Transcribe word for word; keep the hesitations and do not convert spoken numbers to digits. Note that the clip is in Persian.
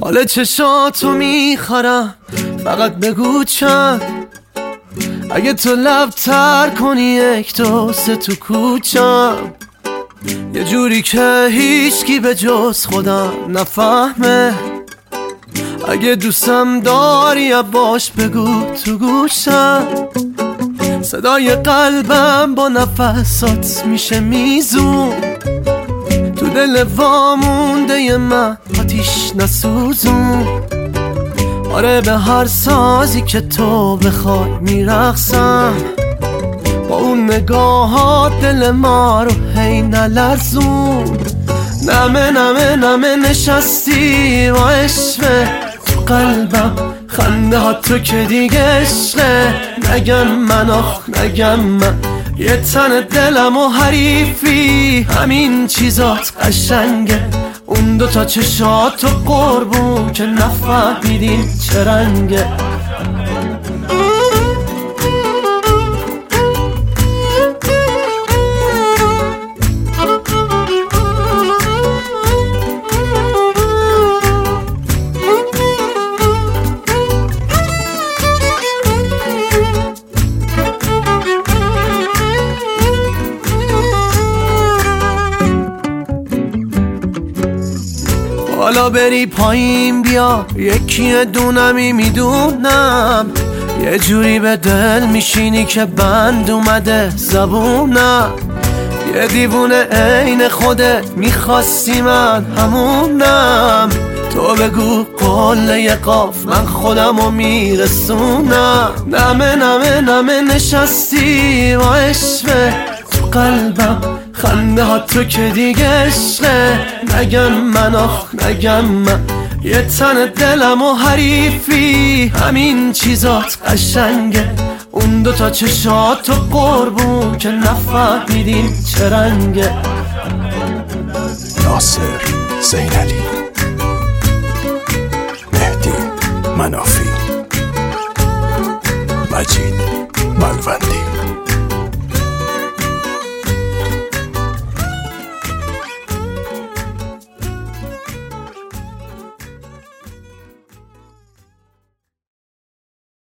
حال چشاتو میخورم، فقط بگو چند. اگه تو لب تر کنی یک دو سه تو کوچم، یه جوری که هیچکی به جز خودم نفهمه. اگه دوستم داری باش بگو تو گوشم، صدای قلبم با نفسات میشه میزون. تو دل وامونده من آتیش نسوزون. آره به هر سازی که تو بخوای میرقصم، با اون نگاهات دل ما رو هی نلرزون. نمه نمه نمه نشستی با عشقه تو قلبم، خنده ها تو که دیگه عشقه. نگم من آخ نگم من، یه تن دلم و حریفی، همین چیزات قشنگه. اون دوتا چشات و قربون که نفهمیدین چه رنگه. حالا بری پایین بیا، یکی دونمی میدونم. یه جوری به دل میشینی که بند اومده زبونم. یه دیوونه عین خودت میخواستی من همونم. تو بگو قله قاف من خودمو میرسونم. نمه نمه نمه نشستی با عشقه تو قلبم، خنده ها تو که دیگه عشقه. نگم من آخ نگم من، یه تن دلم و حریفی، همین چیزات قشنگه. اون دوتا چشات و قربون که نفهمیدین چه رنگه. ناصر زینالی، مهدی منافی.